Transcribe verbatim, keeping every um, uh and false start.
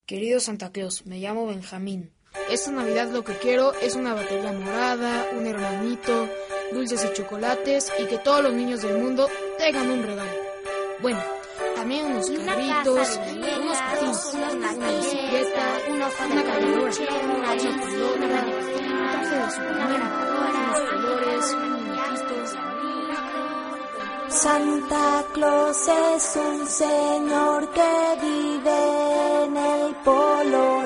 Querido Santa Claus, me llamo Benjamín. Esta Navidad lo que quiero es una batería morada, un hermanito, dulces y chocolates y que todos los niños del mundo tengan un regalo. Bueno, también unos carritos, unos patines, una bicicleta, una caminadora, una pelota, un traje de Superman, unos colores, muñequitos. Santa Claus es un señor que vive en el polo